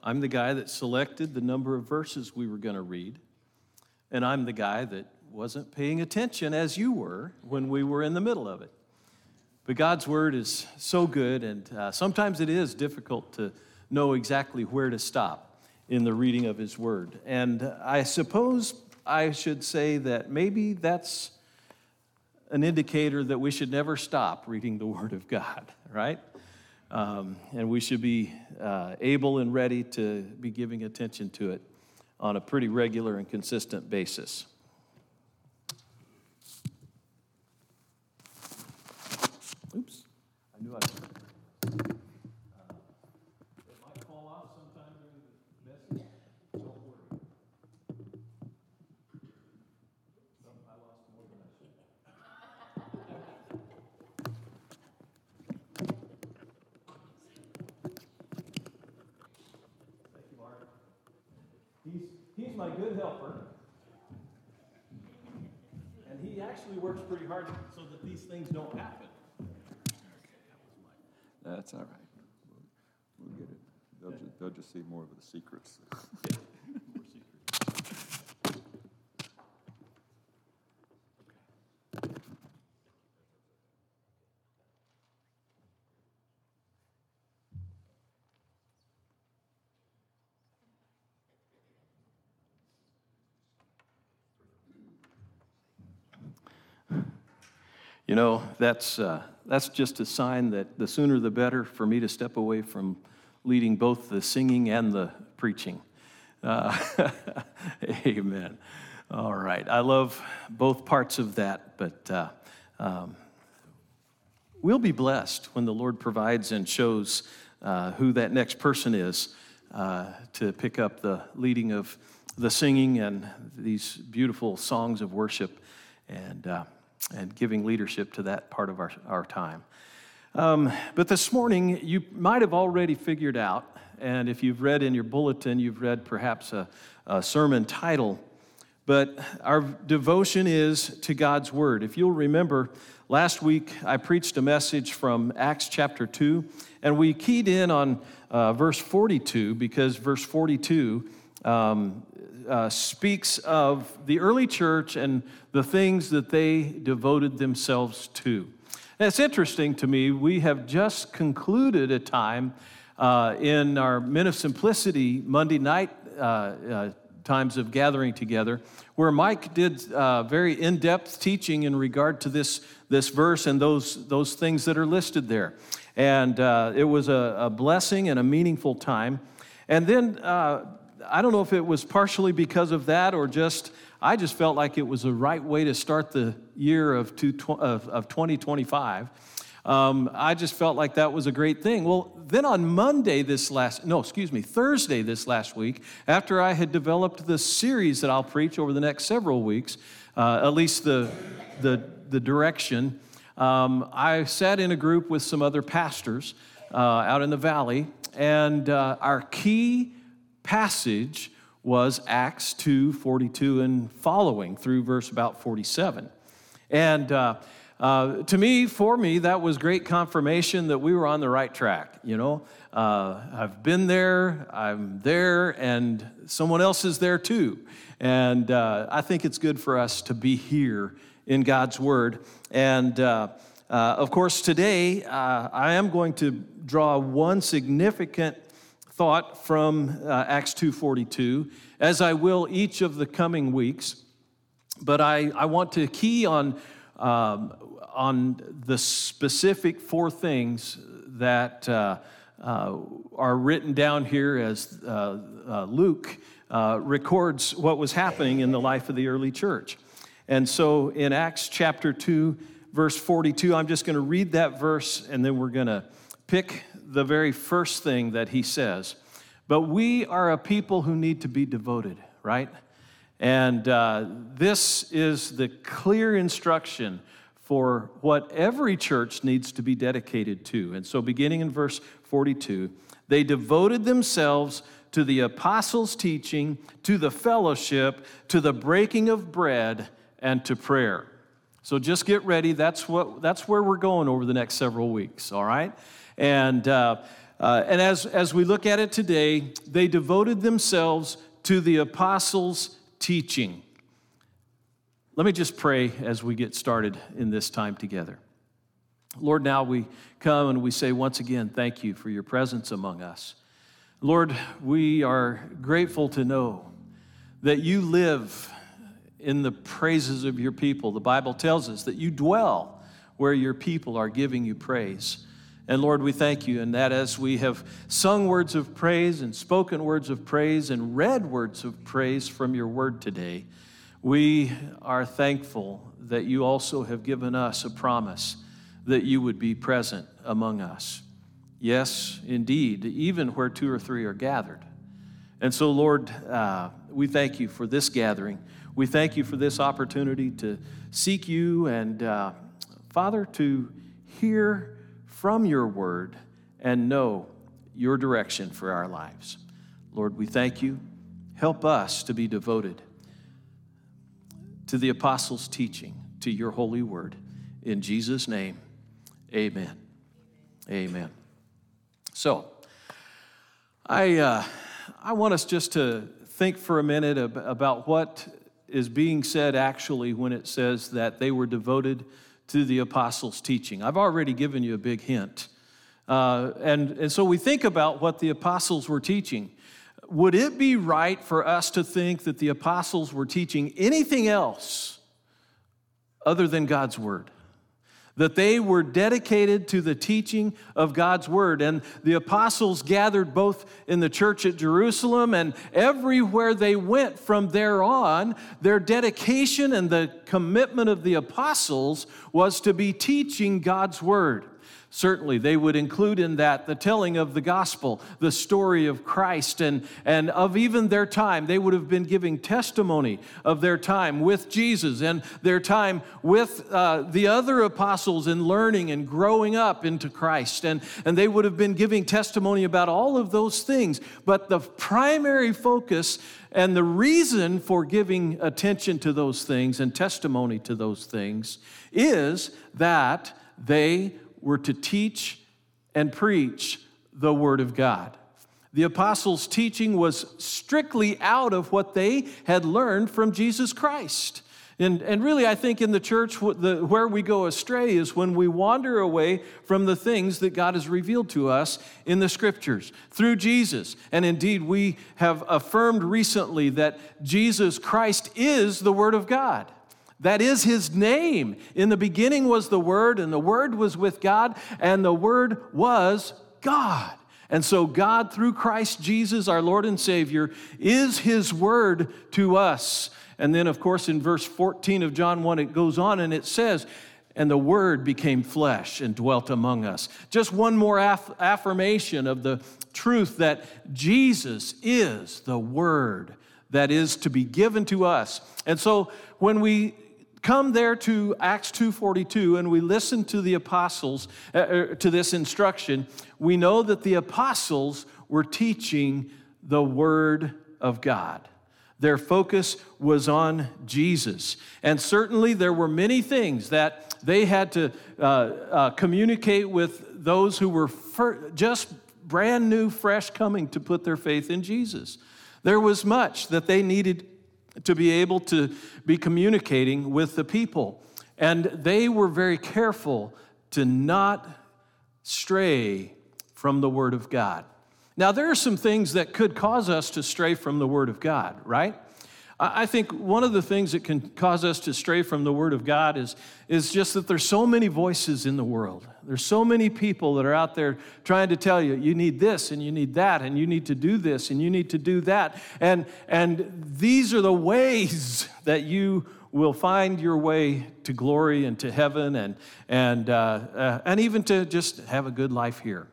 I'm the guy that selected the number of verses we were going to read, and I'm the guy that wasn't paying attention as you were when we were in the middle of it. But God's Word is so good, and sometimes it is difficult to know exactly where to stop in the reading of His Word. And I suppose I should say that maybe that's an indicator that we should never stop reading the Word of God, right? And we should be able and ready to be giving attention to it on a pretty regular and consistent basis. Oops, I knew I it might fall off sometime during the message. Don't worry. I lost more than I should. Thank you, Mark. He's my good helper. And he actually works pretty hard so that these things don't happen. That's all right. We'll get it. They'll just see more of the secrets. Yeah, more secrets. You know, that's just a sign that the sooner the better for me to step away from leading both the singing and the preaching. Amen. All right. I love both parts of that, but we'll be blessed when the Lord provides and shows who that next person is to pick up the leading of the singing and these beautiful songs of worship and giving leadership to that part of our time. But this morning, you might have already figured out, and if you've read in your bulletin, you've read perhaps a sermon title, but our devotion is to God's Word. If you'll remember, last week I preached a message from Acts chapter 2, and we keyed in on verse 42, because verse 42 speaks of the early church and the things that they devoted themselves to. And it's interesting to me, we have just concluded a time in our Men of Simplicity Monday night times of gathering together, where Mike did very in-depth teaching in regard to this verse and those things that are listed there. And it was a blessing and a meaningful time. And then I don't know if it was partially because of that or I just felt like it was the right way to start the year of 2025. I just felt like that was a great thing. Well, then on Thursday this last week, after I had developed the series that I'll preach over the next several weeks, at least the direction, I sat in a group with some other pastors out in the valley, and our key passage was Acts 2:42 and following through verse about 47. And for me, that was great confirmation that we were on the right track. You know, I've been there, I'm there, and someone else is there too. And I think it's good for us to be here in God's Word. And of course, today I am going to draw one significant thought from Acts 2:42, as I will each of the coming weeks. But I want to key on the specific four things that are written down here as Luke records what was happening in the life of the early church. And so in Acts chapter 2, verse 42, I'm just going to read that verse, and then we're going to pick the very first thing that he says. But we are a people who need to be devoted, right? And this is the clear instruction for what every church needs to be dedicated to. And so beginning in verse 42, they devoted themselves to the apostles' teaching, to the fellowship, to the breaking of bread, and to prayer. So just get ready. That's where we're going over the next several weeks, all right? And And as we look at it today, they devoted themselves to the apostles' teaching. Let me just pray as we get started in this time together. Lord, now we come and we say once again, thank you for your presence among us. Lord, we are grateful to know that you live in the praises of your people. The Bible tells us that you dwell where your people are giving you praise. And Lord, we thank you, and that as we have sung words of praise and spoken words of praise and read words of praise from your word today, we are thankful that you also have given us a promise that you would be present among us. Yes, indeed, even where 2 or 3 are gathered. And so, Lord, we thank you for this gathering. We thank you for this opportunity to seek you and, Father, to hear from your word and know your direction for our lives. Lord, we thank you. Help us to be devoted to the apostles' teaching, to your holy word. In Jesus' name, amen. Amen. So, I want us just to think for a minute about what is being said actually when it says that they were devoted to the apostles' teaching. I've already given you a big hint. And so we think about what the apostles were teaching. Would it be right for us to think that the apostles were teaching anything else other than God's word? That they were dedicated to the teaching of God's word. And the apostles gathered both in the church at Jerusalem and everywhere they went from there on. Their dedication and the commitment of the apostles was to be teaching God's word. Certainly, they would include in that the telling of the gospel, the story of Christ, and of even their time. They would have been giving testimony of their time with Jesus and their time with the other apostles in learning and growing up into Christ. And they would have been giving testimony about all of those things. But the primary focus and the reason for giving attention to those things and testimony to those things is that they were to teach and preach the Word of God. The apostles' teaching was strictly out of what they had learned from Jesus Christ. And really, I think in the church, where we go astray is when we wander away from the things that God has revealed to us in the Scriptures through Jesus. And indeed, we have affirmed recently that Jesus Christ is the Word of God. That is his name. In the beginning was the Word, and the Word was with God, and the Word was God. And so God, through Christ Jesus, our Lord and Savior, is his Word to us. And then, of course, in verse 14 of John 1, it goes on and it says, and the Word became flesh and dwelt among us. Just one more affirmation of the truth that Jesus is the Word that is to be given to us. And so when we come there to Acts 2:42 and we listen to the apostles, to this instruction, we know that the apostles were teaching the Word of God. Their focus was on Jesus. And certainly there were many things that they had to communicate with those who were just brand new, fresh coming to put their faith in Jesus. There was much that they needed to be able to be communicating with the people. And they were very careful to not stray from the Word of God. Now, there are some things that could cause us to stray from the Word of God, right? I think one of the things that can cause us to stray from the Word of God is just that there's so many voices in the world. There's so many people that are out there trying to tell you, you need this and you need that and you need to do this and you need to do that. And these are the ways that you will find your way to glory and to heaven and even to just have a good life here.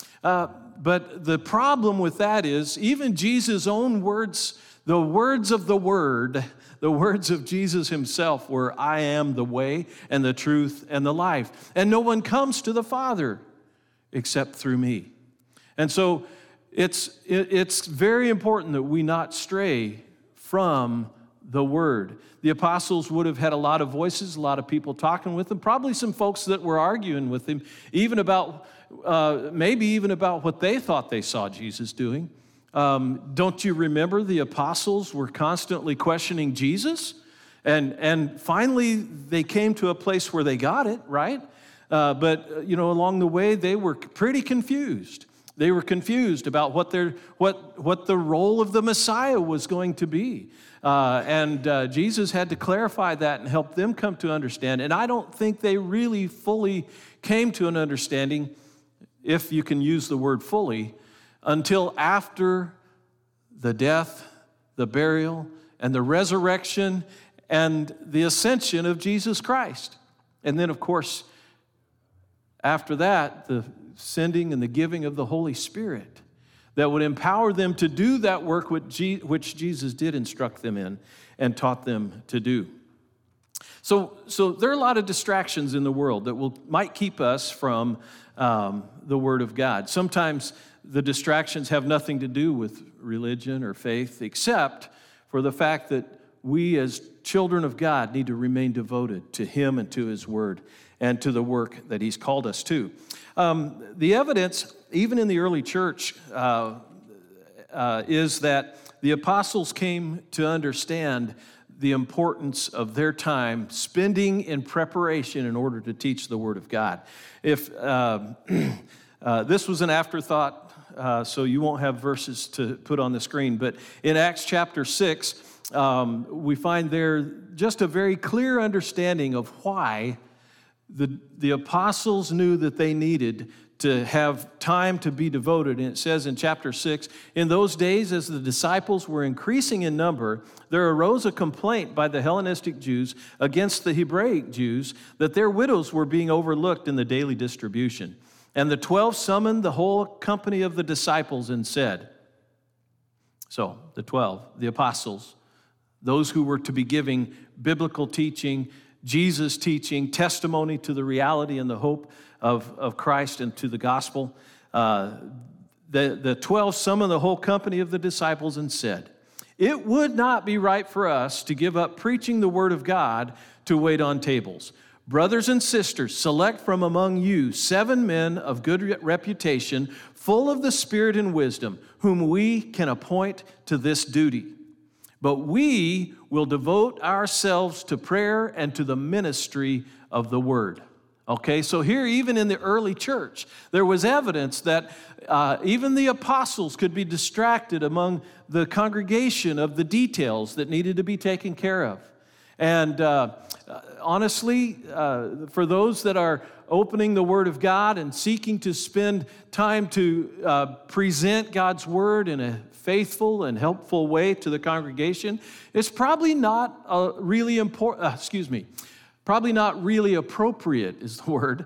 But the problem with that is even Jesus' own words, the words of the Word, the words of Jesus himself were, I am the way and the truth and the life. And no one comes to the Father except through me. And so it's very important that we not stray from the Word. The apostles would have had a lot of voices, a lot of people talking with them, probably some folks that were arguing with him, even about, maybe even about what they thought they saw Jesus doing. Don't you remember the apostles were constantly questioning Jesus? And finally, they came to a place where they got it, right? But along the way, they were pretty confused. They were confused about what the role of the Messiah was going to be. And Jesus had to clarify that and help them come to understand. And I don't think they really fully came to an understanding, if you can use the word fully, until after the death, the burial, and the resurrection, and the ascension of Jesus Christ. And then, of course, after that, the sending and the giving of the Holy Spirit that would empower them to do that work which Jesus did instruct them in and taught them to do. So there are a lot of distractions in the world that might keep us from the Word of God. Sometimes the distractions have nothing to do with religion or faith, except for the fact that we as children of God need to remain devoted to Him and to His Word and to the work that He's called us to. The evidence, even in the early church, is that the apostles came to understand the importance of their time spending in preparation in order to teach the Word of God. If this was an afterthought, so you won't have verses to put on the screen, but in Acts chapter 6, we find there just a very clear understanding of why the apostles knew that they needed to have time to be devoted. And it says in chapter 6, in those days as the disciples were increasing in number, there arose a complaint by the Hellenistic Jews against the Hebraic Jews that their widows were being overlooked in the daily distribution. And the 12 summoned the whole company of the disciples and said, so the 12, the apostles, those who were to be giving biblical teaching, Jesus teaching, testimony to the reality and the hope of Christ and to the gospel. The 12 summoned the whole company of the disciples and said, it would not be right for us to give up preaching the word of God to wait on tables. Brothers and sisters, select from among you 7 men of good reputation, full of the Spirit and wisdom, whom we can appoint to this duty. But we will devote ourselves to prayer and to the ministry of the word. Okay, so here, even in the early church, there was evidence that even the apostles could be distracted among the congregation of the details that needed to be taken care of. And honestly, for those that are opening the Word of God and seeking to spend time to present God's Word in a faithful and helpful way to the congregation, it's probably not really important, probably not really appropriate is the word,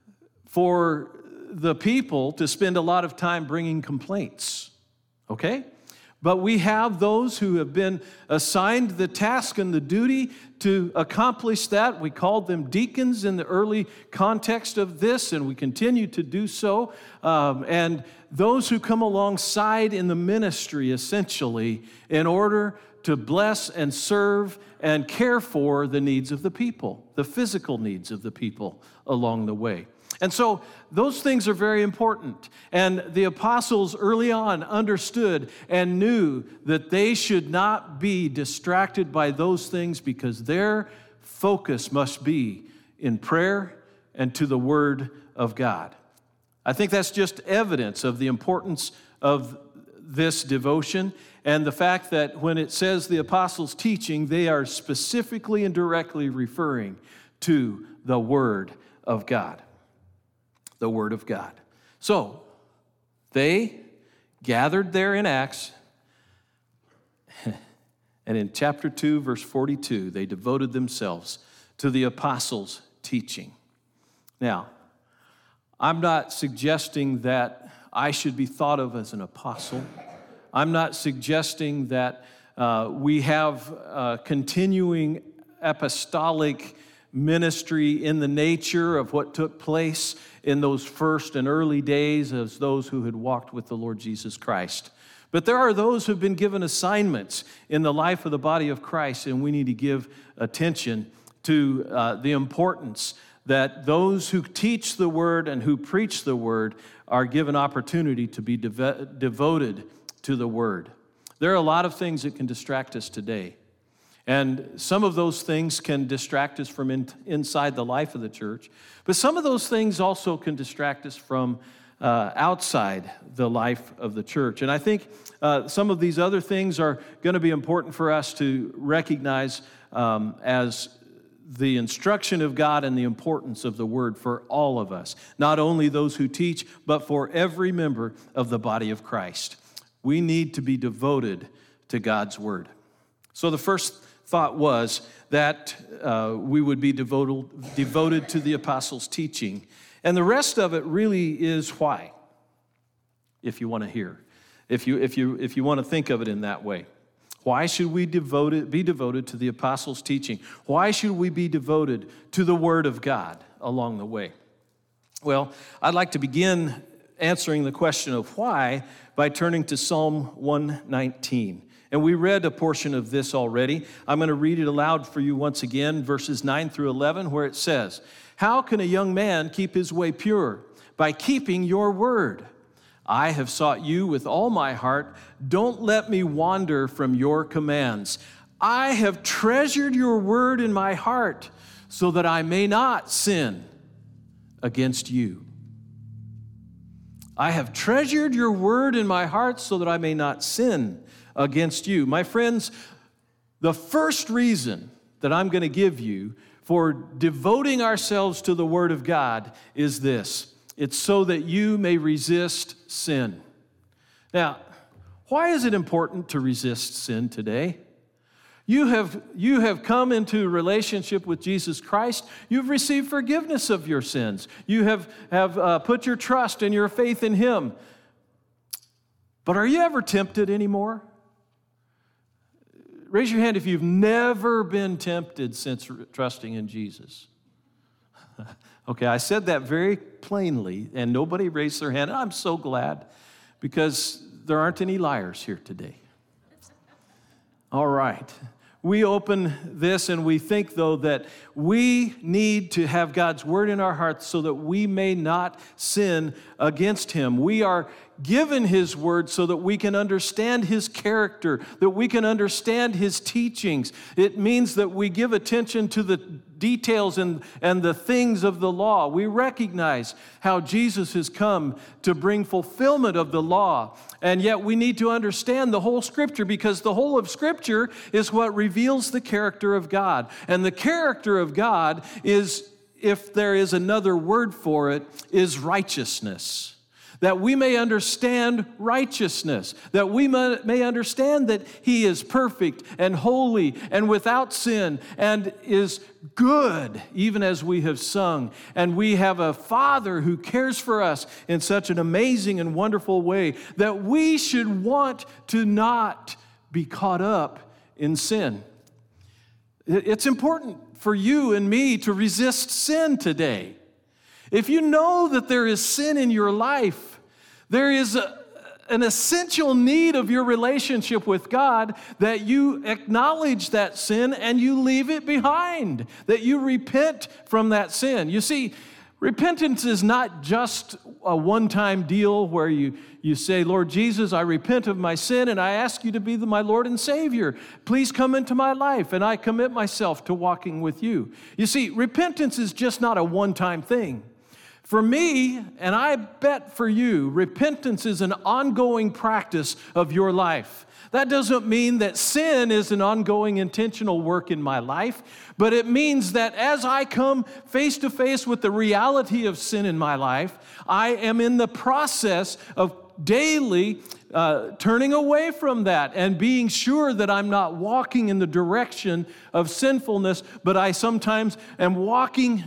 for the people to spend a lot of time bringing complaints, okay? But we have those who have been assigned the task and the duty to accomplish that. We called them deacons in the early context of this, and we continue to do so. And those who come alongside in the ministry, essentially, in order to bless and serve and care for the needs of the people, the physical needs of the people along the way. And so those things are very important. And the apostles early on understood and knew that they should not be distracted by those things because their focus must be in prayer and to the Word of God. I think that's just evidence of the importance of this devotion and the fact that when it says the apostles' teaching, they are specifically and directly referring to the Word of God. The Word of God. So, they gathered there in Acts, and in chapter 2, verse 42, they devoted themselves to the apostles' teaching. Now, I'm not suggesting that I should be thought of as an apostle. I'm not suggesting that we have continuing apostolic ministry in the nature of what took place in those first and early days as those who had walked with the Lord Jesus Christ. But there are those who've been given assignments in the life of the body of Christ, and we need to give attention to the importance that those who teach the Word and who preach the Word are given opportunity to be devoted to the Word. There are a lot of things that can distract us today. And some of those things can distract us from inside the life of the church. But some of those things also can distract us from outside the life of the church. And I think some of these other things are going to be important for us to recognize as the instruction of God and the importance of the Word for all of us, not only those who teach, but for every member of the body of Christ. We need to be devoted to God's Word. So the first thought was that we would be devoted to the apostles' teaching. And the rest of it really is why, if you want to hear, if you want to think of it in that way. Why should we be devoted to the apostles' teaching? Why should we be devoted to the Word of God along the way? Well, I'd like to begin answering the question of why by turning to Psalm 119. And we read a portion of this already. I'm going to read it aloud for you once again, verses 9 through 11, where it says, "How can a young man keep his way pure? By keeping your word. I have sought you with all my heart. Don't let me wander from your commands. I have treasured your word in my heart so that I may not sin against you." I have treasured your word in my heart so that I may not sin against you. My friends, the first reason that I'm going to give you for devoting ourselves to the Word of God is this. It's so that you may resist sin. Now, why is it important to resist sin today? You have come into a relationship with Jesus Christ. You've received forgiveness of your sins. You have put your trust and your faith in Him. But are you ever tempted anymore? Raise your hand if you've never been tempted since trusting in Jesus. Okay, I said that very plainly, and nobody raised their hand. I'm so glad, because there aren't any liars here today. All right. We open this and we think, though, that we need to have God's Word in our hearts so that we may not sin against Him. We are given His Word so that we can understand His character, that we can understand His teachings. It means that we give attention to the details and the things of the law. We recognize how Jesus has come to bring fulfillment of the law. And yet we need to understand the whole Scripture, because the whole of Scripture is what reveals the character of God. And the character of God is, if there is another word for it, is righteousness. That we may understand righteousness, that we may understand that He is perfect and holy and without sin and is good, even as we have sung. And we have a Father who cares for us in such an amazing and wonderful way that we should want to not be caught up in sin. It's important for you and me to resist sin today. If you know that there is sin in your life, there is an essential need of your relationship with God that you acknowledge that sin and you leave it behind, that you repent from that sin. You see, repentance is not just a one-time deal where you say, "Lord Jesus, I repent of my sin and I ask you to be my Lord and Savior. Please come into my life and I commit myself to walking with you." You see, repentance is just not a one-time thing. For me, and I bet for you, repentance is an ongoing practice of your life. That doesn't mean that sin is an ongoing intentional work in my life, but it means that as I come face to face with the reality of sin in my life, I am in the process of daily turning away from that and being sure that I'm not walking in the direction of sinfulness, but I sometimes am walking,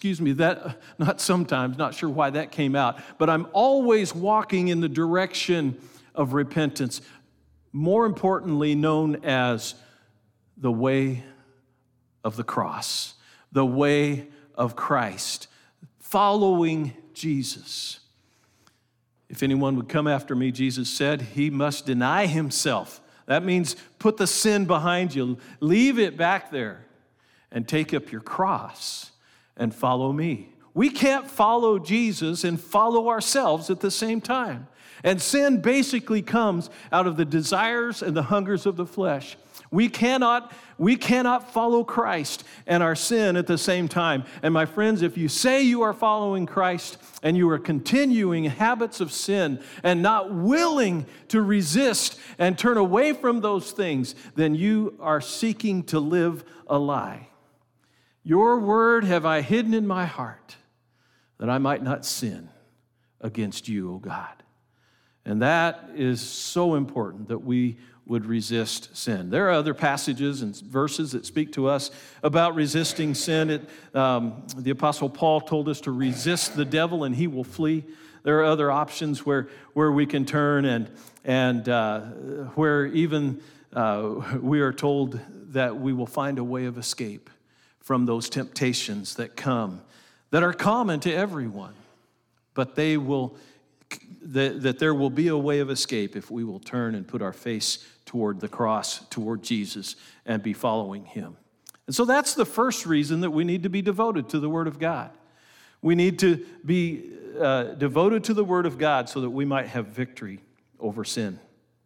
not sure why that came out, but I'm always walking in the direction of repentance, more importantly known as the way of the cross, the way of Christ, following Jesus. If anyone would come after me, Jesus said, he must deny himself. That means put the sin behind you, leave it back there, and take up your cross and follow me. We can't follow Jesus and follow ourselves at the same time. And sin basically comes out of the desires and the hungers of the flesh. We cannot follow Christ and our sin at the same time. And my friends, if you say you are following Christ and you are continuing habits of sin and not willing to resist and turn away from those things, then you are seeking to live a lie. Your word have I hidden in my heart, that I might not sin against you, O God. And that is so important, that we would resist sin. There are other passages and verses that speak to us about resisting sin. The Apostle Paul told us to resist the devil and he will flee. There are other options where we can turn and where even we are told that we will find a way of escape from those temptations that come, that are common to everyone, but that there will be a way of escape if we will turn and put our face toward the cross, toward Jesus, and be following him. And so that's the first reason that we need to be devoted to the Word of God. We need to be devoted to the Word of God so that we might have victory over sin.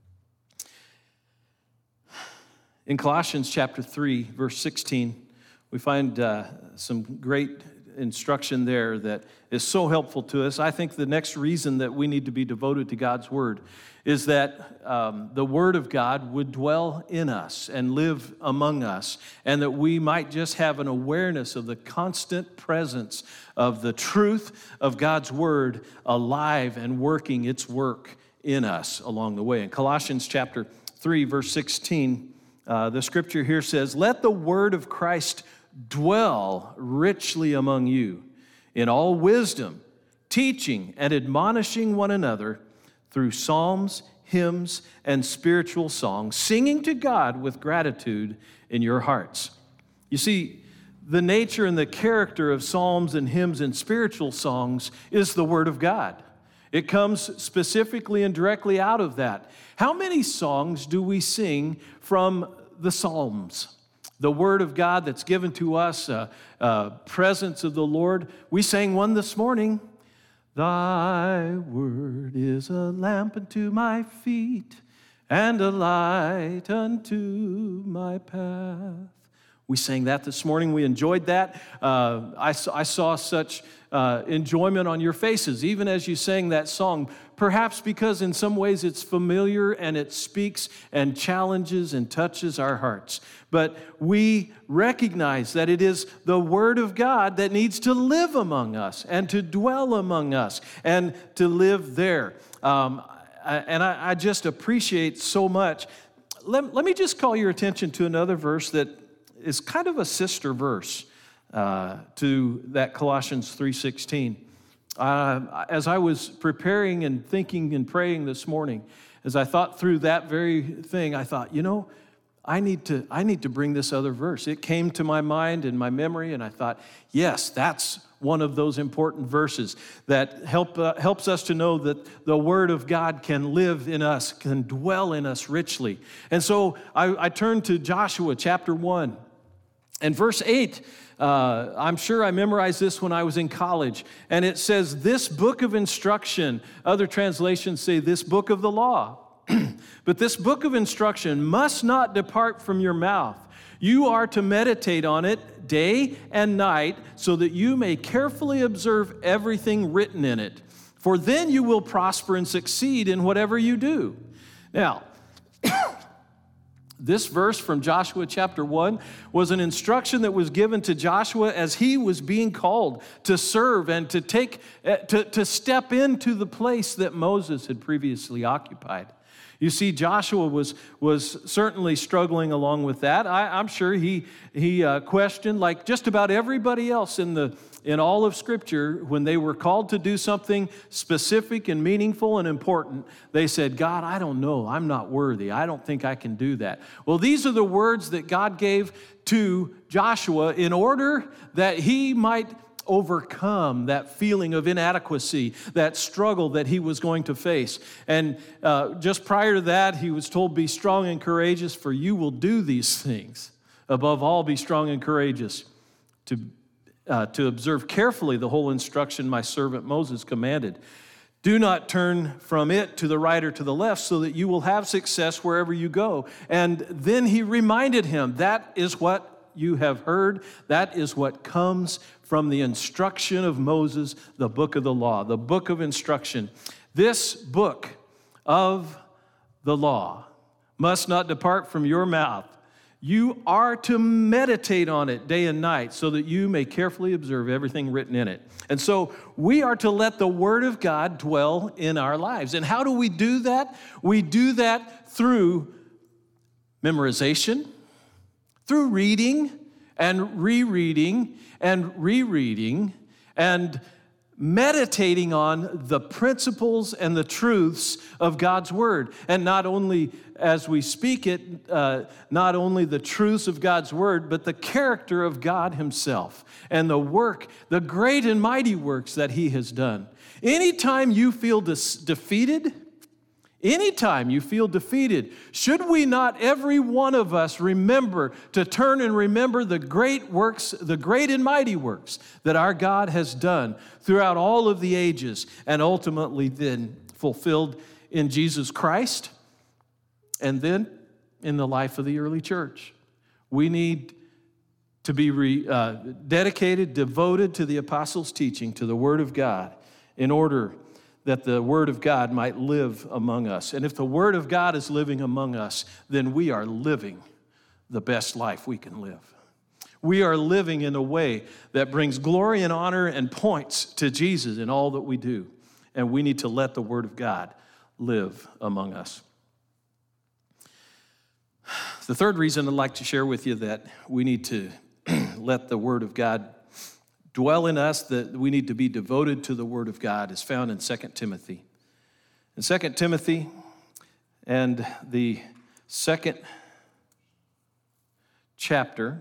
In Colossians chapter 3, verse 16, we find some great instruction there that is so helpful to us. I think the next reason that we need to be devoted to God's Word is that the Word of God would dwell in us and live among us, and that we might just have an awareness of the constant presence of the truth of God's Word alive and working its work in us along the way. In Colossians chapter 3, verse 16, the scripture here says, "Let the word of Christ dwell richly among you in all wisdom, teaching and admonishing one another through psalms, hymns, and spiritual songs, singing to God with gratitude in your hearts." You see, the nature and the character of psalms and hymns and spiritual songs is the Word of God. It comes specifically and directly out of that. How many songs do we sing from the Psalms? The Word of God that's given to us, presence of the Lord. We sang one this morning. Thy word is a lamp unto my feet and a light unto my path. We sang that this morning. We enjoyed that. I saw such enjoyment on your faces, even as you sang that song, perhaps because in some ways it's familiar and it speaks and challenges and touches our hearts. But we recognize that it is the Word of God that needs to live among us and to dwell among us and to live there. And I just appreciate so much. Let me just call your attention to another verse that is kind of a sister verse to that Colossians 3:16. As I was preparing and thinking and praying this morning, as I thought through that very thing, I thought, I need to bring this other verse. It came to my mind and my memory, and I thought, yes, that's one of those important verses that helps us to know that the Word of God can live in us, can dwell in us richly. And so I turned to Joshua chapter 1. And verse 8, I'm sure I memorized this when I was in college. And it says, this book of instruction. Other translations say this book of the law. But this book of instruction must not depart from your mouth. You are to meditate on it day and night so that you may carefully observe everything written in it. For then you will prosper and succeed in whatever you do. Now, this verse from Joshua chapter 1 was an instruction that was given to Joshua as he was being called to serve and to step into the place that Moses had previously occupied. You see, Joshua was certainly struggling along with that. I'm sure he questioned, like just about everybody else in all of Scripture, when they were called to do something specific and meaningful and important, they said, God, I don't know. I'm not worthy. I don't think I can do that. Well, these are the words that God gave to Joshua in order that he might overcome that feeling of inadequacy, that struggle that he was going to face. And just prior to that, he was told, be strong and courageous, for you will do these things. Above all, be strong and courageous, to observe carefully the whole instruction my servant Moses commanded. Do not turn from it to the right or to the left, so that you will have success wherever you go. And then he reminded him, that is what you have heard. That is what comes from the instruction of Moses, the book of the law, the book of instruction. This book of the law must not depart from your mouth. You are to meditate on it day and night, so that you may carefully observe everything written in it. And so we are to let the Word of God dwell in our lives. And how do we do that? We do that through memorization, through reading and rereading and rereading and meditating on the principles and the truths of God's Word. And not only as we speak it, not only the truths of God's Word, but the character of God Himself and the work, the great and mighty works that He has done. Anytime you feel defeated, should we not, every one of us, remember to turn and remember the great works, the great and mighty works that our God has done throughout all of the ages, and ultimately then fulfilled in Jesus Christ and then in the life of the early church? We need to be dedicated, devoted to the apostles' teaching, to the Word of God, in order that the Word of God might live among us. And if the Word of God is living among us, then we are living the best life we can live. We are living in a way that brings glory and honor and points to Jesus in all that we do. And we need to let the Word of God live among us. The third reason I'd like to share with you that we need to let the Word of God dwell in us, that we need to be devoted to the Word of God, is found in 2 Timothy. In 2 Timothy and the second chapter,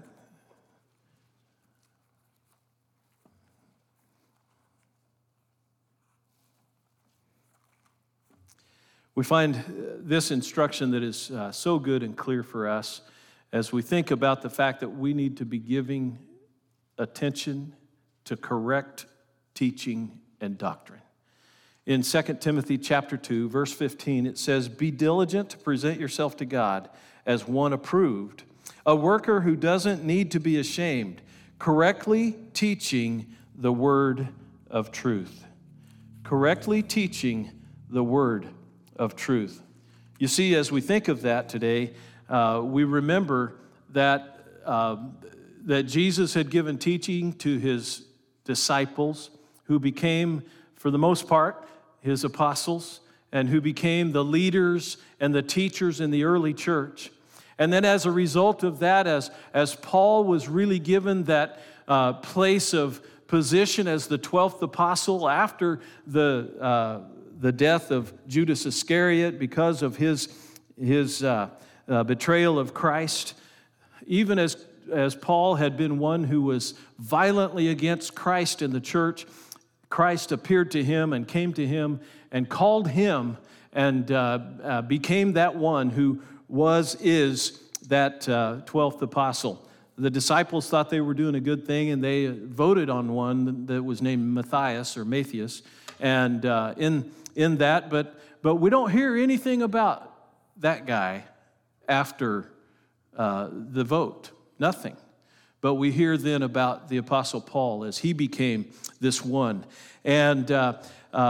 we find this instruction that is so good and clear for us as we think about the fact that we need to be giving attention to correct teaching and doctrine. In 2 Timothy chapter 2, verse 15, it says, be diligent to present yourself to God as one approved, a worker who doesn't need to be ashamed, correctly teaching the word of truth. Correctly teaching the word of truth. You see, as we think of that today, we remember that Jesus had given teaching to His disciples, who became, for the most part, His apostles, and who became the leaders and the teachers in the early church. And then as a result of that, as Paul was really given that place of position as the 12th apostle after the death of Judas Iscariot because of his betrayal of Christ, even as Paul had been one who was violently against Christ in the church, Christ appeared to him and came to him and called him and became that one who is that 12th apostle. The disciples thought they were doing a good thing, and they voted on one that was named Matthias, and in that, but we don't hear anything about that guy after the vote. Nothing. But we hear then about the Apostle Paul as he became this one. And then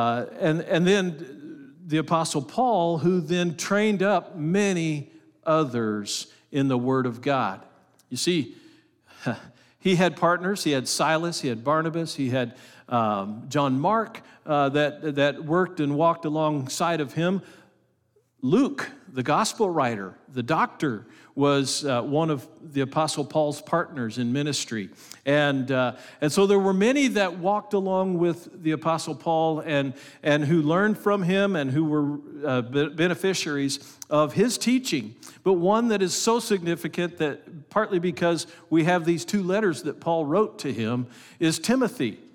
the Apostle Paul, who then trained up many others in the Word of God. You see, he had partners. He had Silas, he had Barnabas, he had John Mark that worked and walked alongside of him. Luke, the gospel writer, the doctor, was one of the Apostle Paul's partners in ministry. And so there were many that walked along with the Apostle Paul and who learned from him and who were beneficiaries of his teaching. But one that is so significant, that partly because we have these two letters that Paul wrote to him, is Timothy.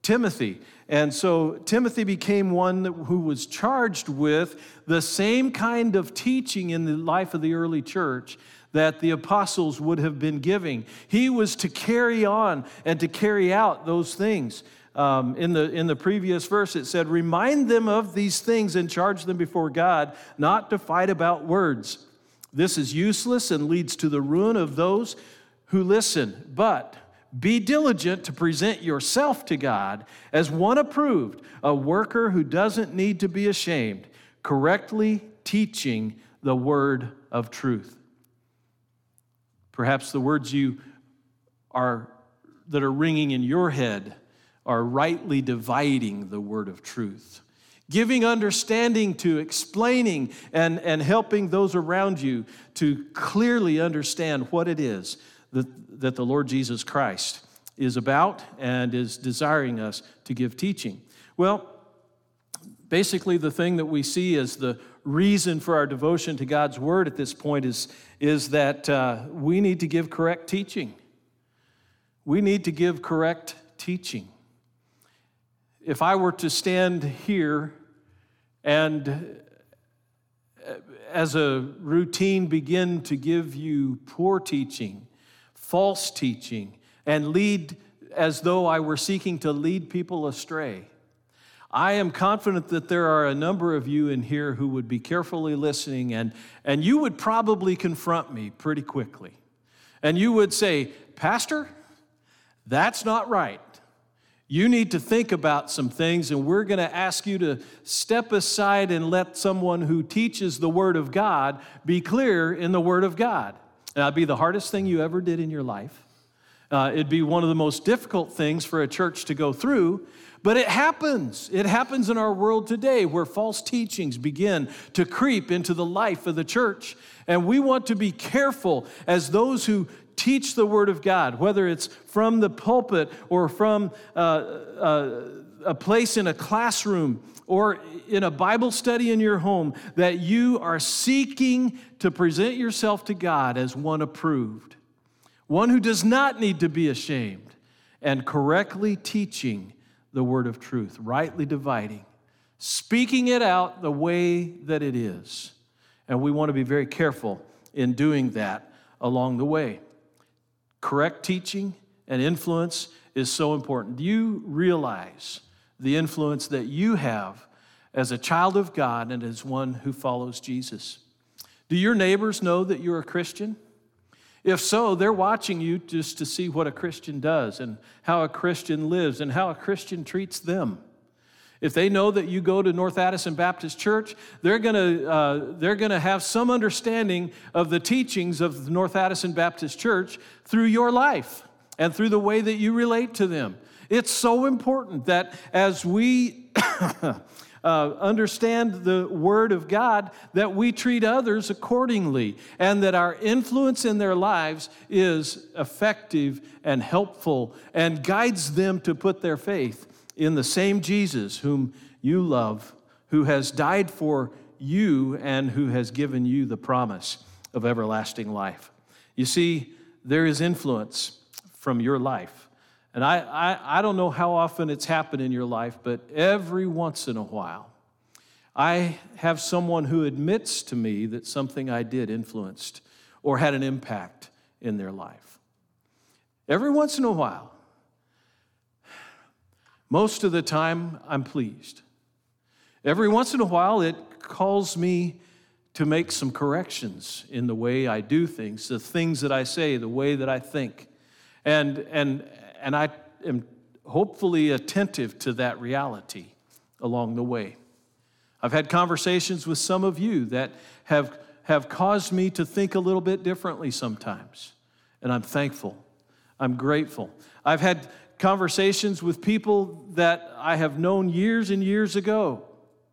Timothy. And so Timothy became one who was charged with the same kind of teaching in the life of the early church that the apostles would have been giving. He was to carry on and to carry out those things. In the previous verse, it said, "Remind them of these things and charge them before God, not to fight about words. This is useless and leads to the ruin of those who listen. But be diligent to present yourself to God as one approved, a worker who doesn't need to be ashamed, correctly teaching the word of truth." Perhaps the words that are ringing in your head are rightly dividing the word of truth, giving understanding to explaining and helping those around you to clearly understand what it is that the Lord Jesus Christ is about and is desiring us to give teaching. Well, basically the thing that we see as the reason for our devotion to God's Word at this point is that we need to give correct teaching. We need to give correct teaching. If I were to stand here and as a routine begin to give you poor teaching, false teaching, and lead as though I were seeking to lead people astray, I am confident that there are a number of you in here who would be carefully listening, and you would probably confront me pretty quickly. And you would say, "Pastor, that's not right. You need to think about some things, and we're going to ask you to step aside and let someone who teaches the Word of God be clear in the Word of God." And that'd be the hardest thing you ever did in your life. It'd be one of the most difficult things for a church to go through, but it happens. It happens in our world today where false teachings begin to creep into the life of the church. And we want to be careful as those who teach the Word of God, whether it's from the pulpit or from a place in a classroom or in a Bible study in your home, that you are seeking to present yourself to God as one approved, one who does not need to be ashamed, and correctly teaching the word of truth, rightly dividing, speaking it out the way that it is. And we want to be very careful in doing that along the way. Correct teaching and influence is so important. Do you realize the influence that you have as a child of God and as one who follows Jesus? Do your neighbors know that you're a Christian? If so, they're watching you just to see what a Christian does and how a Christian lives and how a Christian treats them. If they know that you go to North Addison Baptist Church, they're going to have some understanding of the teachings of the North Addison Baptist Church through your life and through the way that you relate to them. It's so important that as we understand the Word of God, that we treat others accordingly, and that our influence in their lives is effective and helpful and guides them to put their faith in the same Jesus whom you love, who has died for you and who has given you the promise of everlasting life. You see, there is influence from your life. And I don't know how often it's happened in your life, but every once in a while, I have someone who admits to me that something I did influenced or had an impact in their life. Every once in a while. Most of the time, I'm pleased. Every once in a while, it calls me to make some corrections in the way I do things, the things that I say, the way that I think. And I am hopefully attentive to that reality along the way. I've had conversations with some of you that have caused me to think a little bit differently sometimes, and I'm thankful. I'm grateful. I've had conversations with people that I have known years and years ago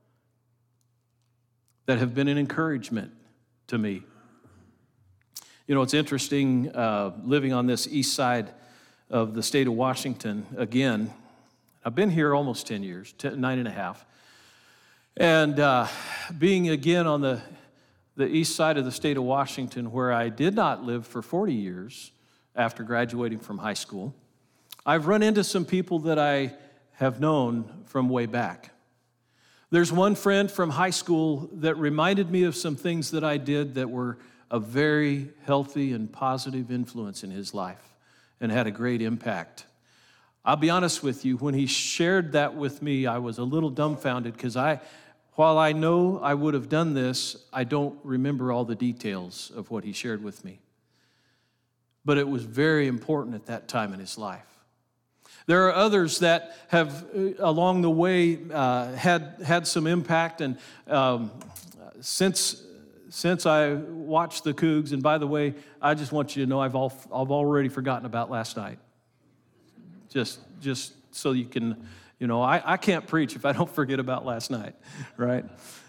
that have been an encouragement to me. You know, it's interesting living on this east side of the state of Washington again. I've been here almost 10 years, 9.5. And being again on the east side of the state of Washington, where I did not live for 40 years after graduating from high school, I've run into some people that I have known from way back. There's one friend from high school that reminded me of some things that I did that were a very healthy and positive influence in his life and had a great impact. I'll be honest with you, when he shared that with me, I was a little dumbfounded because while I know I would have done this, I don't remember all the details of what he shared with me. But it was very important at that time in his life. There are others that have, along the way, had some impact. And since I watched the Cougs, and by the way, I just want you to know I've already forgotten about last night. Just so you can, I can't preach if I don't forget about last night, right?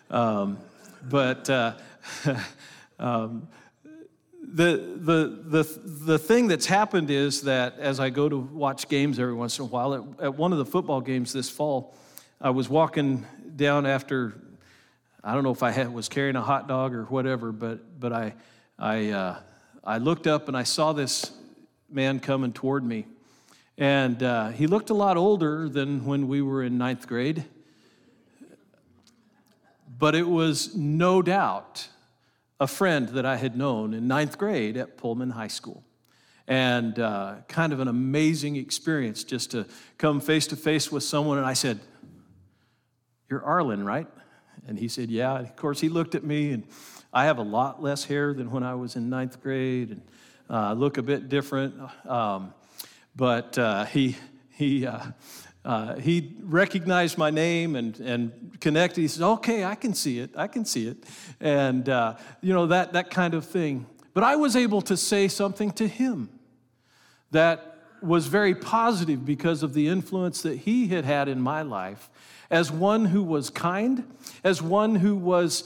The thing that's happened is that as I go to watch games every once in a while, at one of the football games this fall, I was walking down after, I don't know if I was carrying a hot dog or whatever, but I looked up and I saw this man coming toward me. And he looked a lot older than when we were in ninth grade. But it was no doubt a friend that I had known in ninth grade at Pullman High School. And kind of an amazing experience just to come face to face with someone. And I said, "You're Arlen, right?" And he said, "Yeah." And of course, he looked at me, and I have a lot less hair than when I was in ninth grade, and I look a bit different. But he recognized my name and connected. He said, "Okay, I can see it. And, that kind of thing. But I was able to say something to him that was very positive because of the influence that he had had in my life as one who was kind, as one who was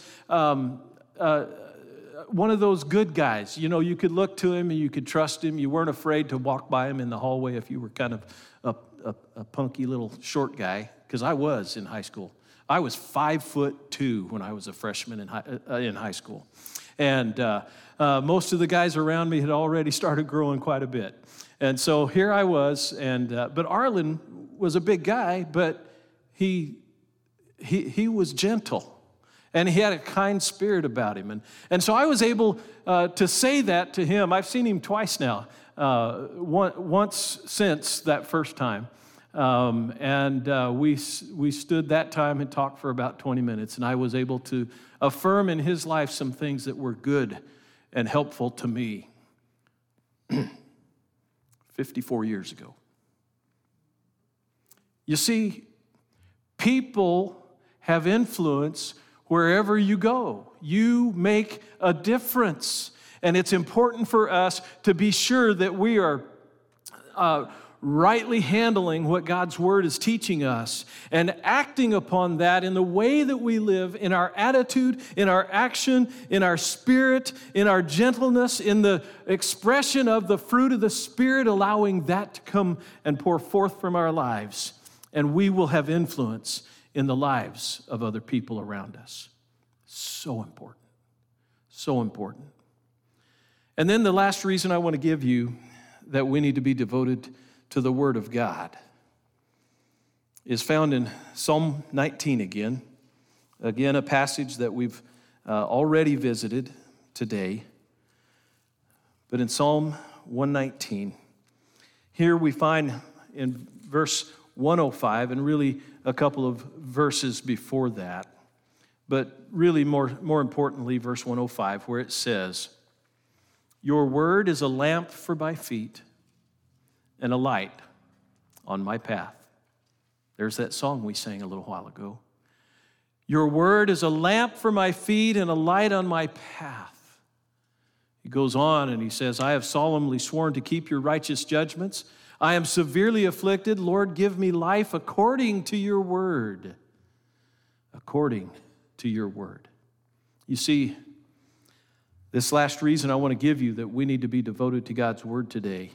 one of those good guys. You could look to him and you could trust him. You weren't afraid to walk by him in the hallway if you were kind of a punky little short guy, because I was in high school. I was 5'2" when I was a freshman in high school. And most of the guys around me had already started growing quite a bit. And so here I was, but Arlen was a big guy, but he was gentle. And he had a kind spirit about him. And so I was able to say that to him. I've seen him twice now, once since that first time. We stood that time and talked for about 20 minutes. And I was able to affirm in his life some things that were good and helpful to me 54 years ago. You see, people have influence wherever you go. You make a difference. And it's important for us to be sure that we are rightly handling what God's Word is teaching us and acting upon that in the way that we live, in our attitude, in our action, in our spirit, in our gentleness, in the expression of the fruit of the Spirit, allowing that to come and pour forth from our lives. And we will have influence in the lives of other people around us. So important. So important. And then the last reason I want to give you that we need to be devoted to the Word of God is found in Psalm 19 again. Again, a passage that we've already visited today. But in Psalm 119, here we find in verse 105, and really a couple of verses before that, but really more importantly, verse 105, where it says, "Your word is a lamp for my feet and a light on my path." There's that song we sang a little while ago. Your word is a lamp for my feet and a light on my path. He goes on and he says, I have solemnly sworn to keep your righteous judgments. I am severely afflicted. Lord, give me life according to your word. According to your word. You see, this last reason I want to give you that we need to be devoted to God's word today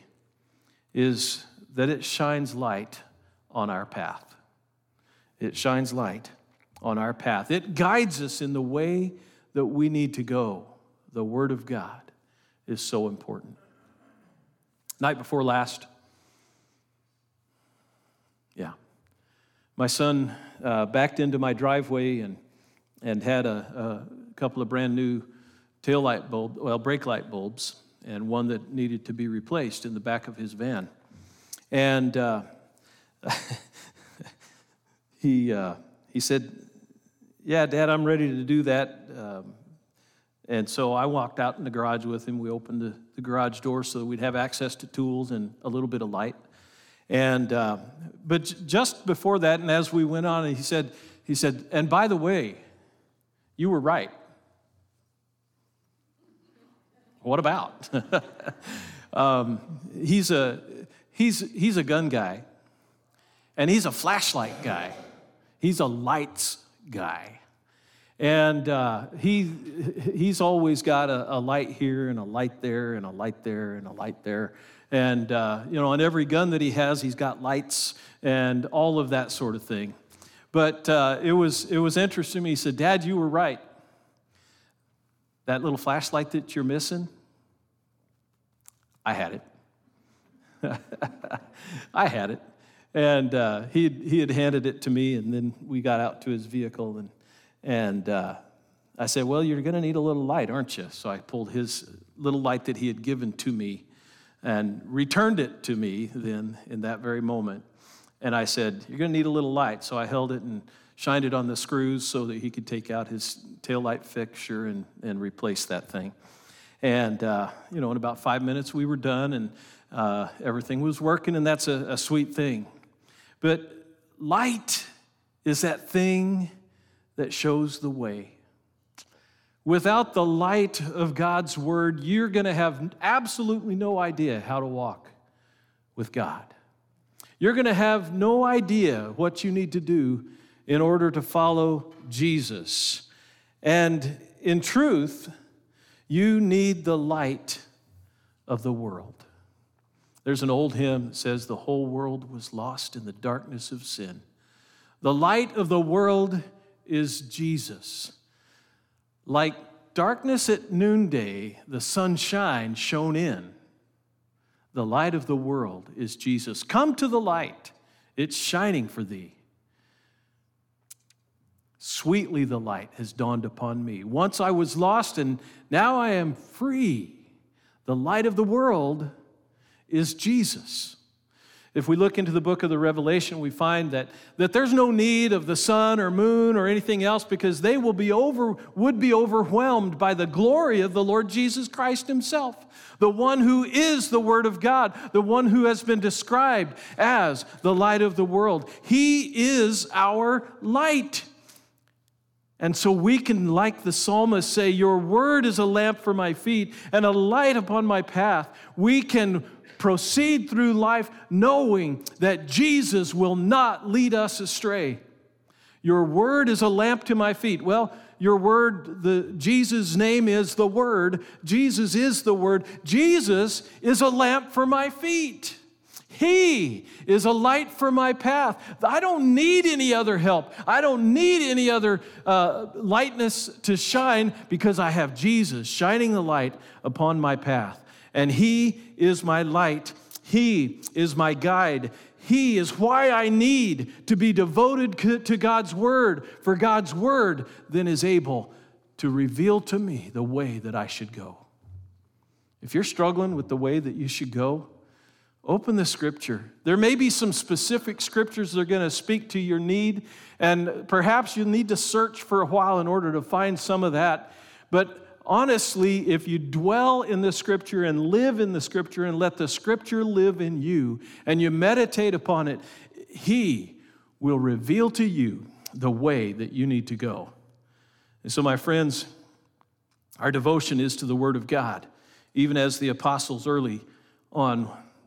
is that it shines light on our path. It shines light on our path. It guides us in the way that we need to go. The Word of God is so important. Night before last, my son backed into my driveway and had a couple of brand new brake light bulbs, and one that needed to be replaced in the back of his van. And he said, "Yeah, Dad, I'm ready to do that." And so I walked out in the garage with him. We opened the garage door so that we'd have access to tools and a little bit of light. And but just before that, and as we went on, he said, "And by the way, you were right." What about? He's a gun guy, and he's a flashlight guy. He's a lights guy. And he's always got a light here and a light there and a light there and a light there. And, on every gun that he has, he's got lights and all of that sort of thing. But it was interesting to me. He said, "Dad, you were right. That little flashlight that you're missing, I had it." I had it. And he had handed it to me, and then we got out to his vehicle, and I said, "Well, you're going to need a little light, aren't you?" So I pulled his little light that he had given to me and returned it to me then in that very moment. And I said, "You're going to need a little light." So I held it and shined it on the screws so that he could take out his taillight fixture and replace that thing. And, in about 5 minutes we were done, and everything was working, and that's a sweet thing. But light is that thing that shows the way. Without the light of God's word, you're going to have absolutely no idea how to walk with God. You're going to have no idea what you need to do in order to follow Jesus. And in truth, you need the light of the world. There's an old hymn that says, "The whole world was lost in the darkness of sin. The light of the world is Jesus. Like darkness at noonday, the sunshine shone in. The light of the world is Jesus. Come to the light, it's shining for thee. Sweetly the light has dawned upon me. Once I was lost, and now I am free. The light of the world is Jesus." If we look into the book of the Revelation, we find that there's no need of the sun or moon or anything else, because they would be overwhelmed by the glory of the Lord Jesus Christ himself, the one who is the Word of God, the one who has been described as the light of the world. He is our light. And so we can, like the psalmist, say, "Your word is a lamp for my feet and a light upon my path." We can proceed through life knowing that Jesus will not lead us astray. Your word is a lamp to my feet. Well, your word, Jesus' name is the Word. Jesus is the Word. Jesus is a lamp for my feet. He is a light for my path. I don't need any other help. I don't need any other lightness to shine, because I have Jesus shining the light upon my path. And He is my light. He is my guide. He is why I need to be devoted to God's Word, for God's Word then is able to reveal to me the way that I should go. If you're struggling with the way that you should go, open the Scripture. There may be some specific Scriptures that are going to speak to your need, and perhaps you need to search for a while in order to find some of that. But honestly, if you dwell in the Scripture and live in the Scripture and let the Scripture live in you and you meditate upon it, He will reveal to you the way that you need to go. And so, my friends, our devotion is to the Word of God, even as the apostles early on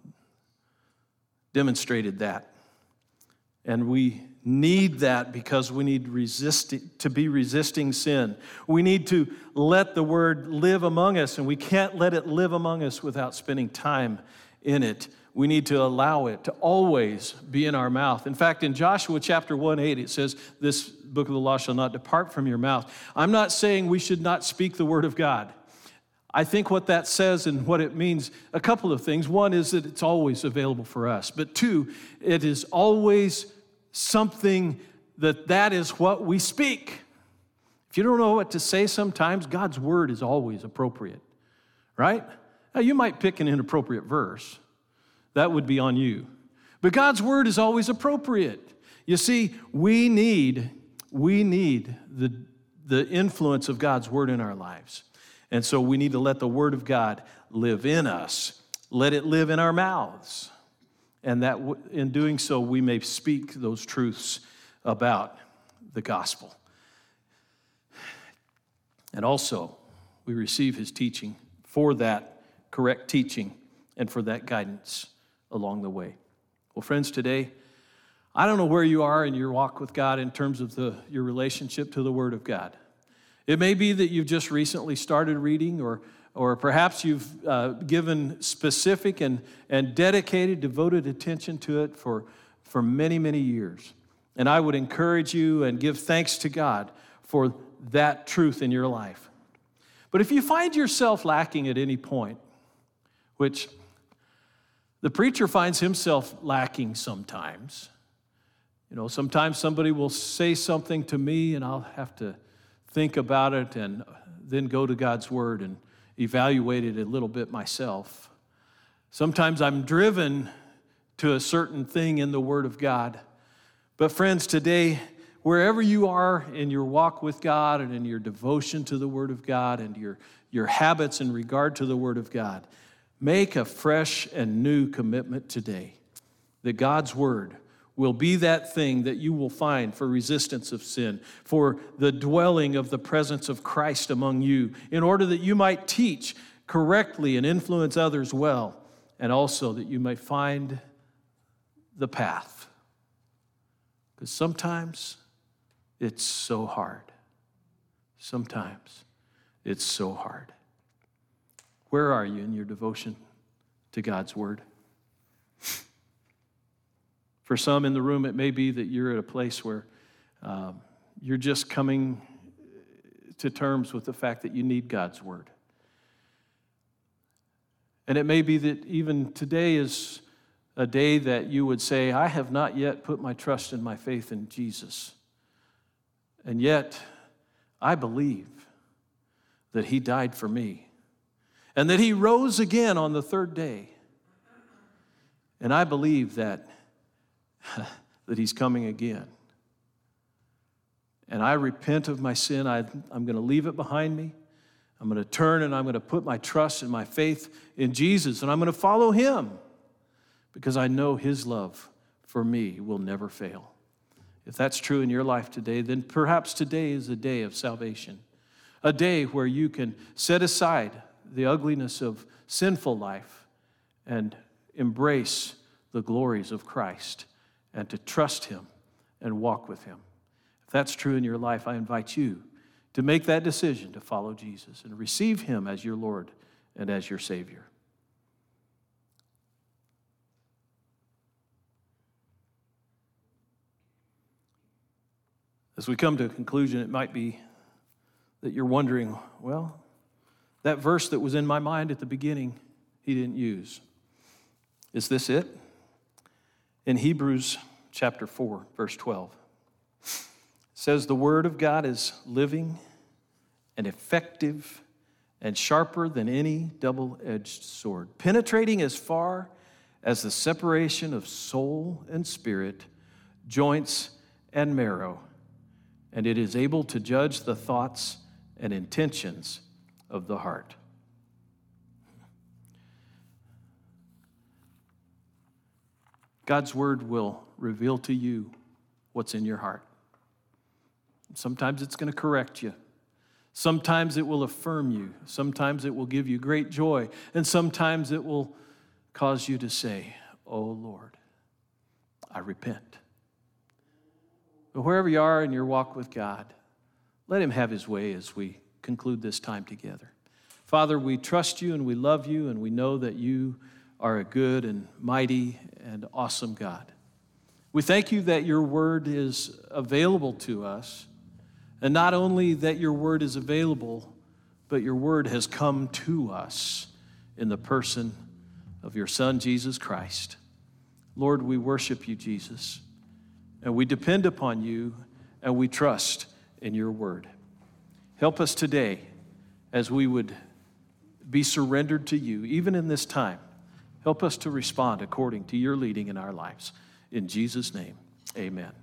demonstrated that. And we need that because we need to be resisting sin. We need to let the Word live among us, and we can't let it live among us without spending time in it. We need to allow it to always be in our mouth. In fact, in Joshua chapter 1:8, it says, "This book of the law shall not depart from your mouth." I'm not saying we should not speak the Word of God. I think what that says and what it means, a couple of things. One is that it's always available for us. But two, it is always something that is what we speak. If you don't know what to say sometimes, God's word is always appropriate, right? Now, you might pick an inappropriate verse. That would be on you. But God's word is always appropriate. You see, we need the influence of God's word in our lives. And so we need to let the word of God live in us. Let it live in our mouths. And that in doing so, we may speak those truths about the gospel. And also, we receive his teaching for that correct teaching and for that guidance along the way. Well, friends, today, I don't know where you are in your walk with God in terms of your relationship to the Word of God. It may be that you've just recently started reading, or perhaps you've given specific and dedicated, devoted attention to it for many, many years. And I would encourage you and give thanks to God for that truth in your life. But if you find yourself lacking at any point, which the preacher finds himself lacking sometimes, sometimes somebody will say something to me and I'll have to think about it and then go to God's Word and evaluate it a little bit myself. Sometimes I'm driven to a certain thing in the Word of God. But friends, today, wherever you are in your walk with God and in your devotion to the Word of God and your habits in regard to the Word of God, make a fresh and new commitment today that God's Word will be that thing that you will find for resistance of sin, for the dwelling of the presence of Christ among you, in order that you might teach correctly and influence others well, and also that you might find the path. Because sometimes it's so hard. Sometimes it's so hard. Where are you in your devotion to God's Word? For some in the room, it may be that you're at a place where you're just coming to terms with the fact that you need God's Word. And it may be that even today is a day that you would say, I have not yet put my trust and my faith in Jesus. And yet, I believe that he died for me and that he rose again on the third day. And I believe that he's coming again. And I repent of my sin. I'm going to leave it behind me. I'm going to turn and I'm going to put my trust and my faith in Jesus, and I'm going to follow him because I know his love for me will never fail. If that's true in your life today, then perhaps today is a day of salvation, a day where you can set aside the ugliness of sinful life and embrace the glories of Christ and to trust him and walk with him. If that's true in your life, I invite you to make that decision to follow Jesus and receive him as your Lord and as your Savior. As we come to a conclusion, it might be that you're wondering, well, that verse that was in my mind at the beginning, he didn't use. Is this it? In Hebrews chapter 4, verse 12, it says, the word of God is living and effective and sharper than any double-edged sword, penetrating as far as the separation of soul and spirit, joints and marrow, and it is able to judge the thoughts and intentions of the heart. God's word will reveal to you what's in your heart. Sometimes it's going to correct you. Sometimes it will affirm you. Sometimes it will give you great joy. And sometimes it will cause you to say, oh Lord, I repent. But wherever you are in your walk with God, let him have his way as we conclude this time together. Father, we trust you and we love you and we know that you are a good and mighty and awesome God. We thank you that your word is available to us, and not only that your word is available, but your word has come to us in the person of your Son, Jesus Christ. Lord, we worship you, Jesus, and we depend upon you, and we trust in your word. Help us today as we would be surrendered to you, even in this time. Help us to respond according to your leading in our lives. In Jesus' name, amen.